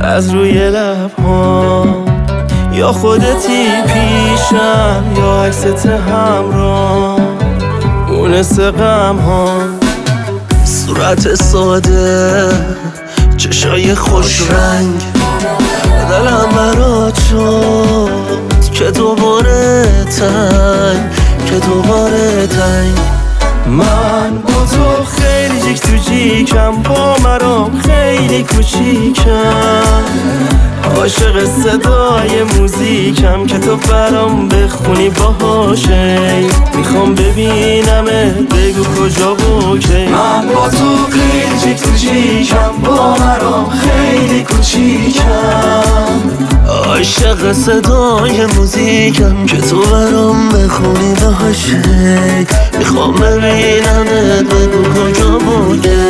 از روی لب‌هام، یا خودتی پیشم یا عکست همراه مونس غم‌هام. صورت ساده، چشای خوش رنگ، دلم برات شد که دوباره تنگ. من با تو خیلی جیک تو جیکم، با مرام خیلی کوچیکم، عاشق صدای موزیکم که تو برام بخونی باهاشه. میخوام ببینمت، بگو کجا و کی. من با تو خیلی جیک تو جیکم، با مرام خیلی کوچیکم، عاشق صدای موزیکم که تو برام بخونی باهاشه. میخوام ببینمت، بگو کجا و کی.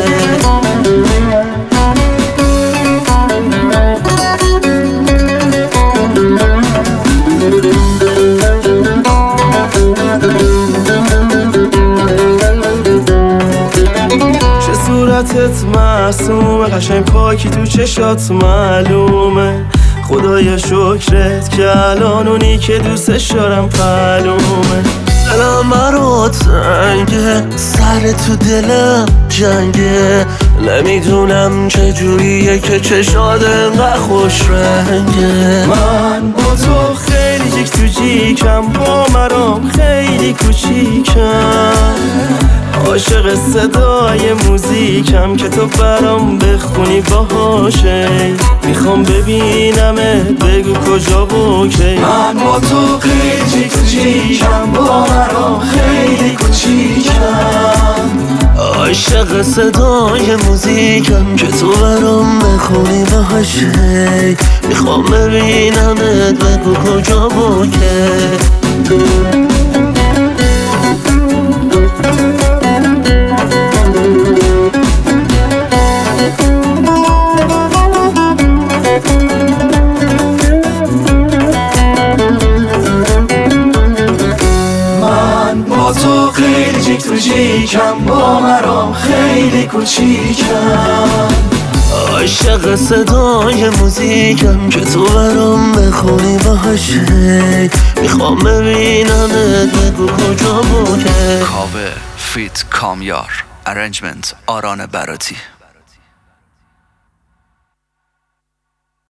صورتت معصومه، قشنگ پاکی تو چشات معلومه. خدایا شکرت که الان اونی که دوستش دارم معلومه. دلم برات تنگه، سر تو دلم جنگه، نمیدونم چجوریه که چشات انقدر خوش رنگه. من با تو خیلی جیک تو جیکم، با مرام خیلی کوچیکم، عاشق صدای موزیکم که تو برام بخونی باهاشه. میخوام ببینمت، بگو کجا و کی. من با تو خیلی جیک تو جیکم، با مرام خیلی کوچیکم، عاشق صدای موزیکم که تو برام بخونی باهاشه. میخوام ببینمت، بگو کجا و کی. با تو خیلی جیک تو جیکم، با مرام خیلی کوچیکم، عاشق صدای موزیکم که تو برام بخونی باهاشه. میخوام ببینمت، بگو کجا و کی. کاوه فیت کامیار، ارنجمنت آران براتی.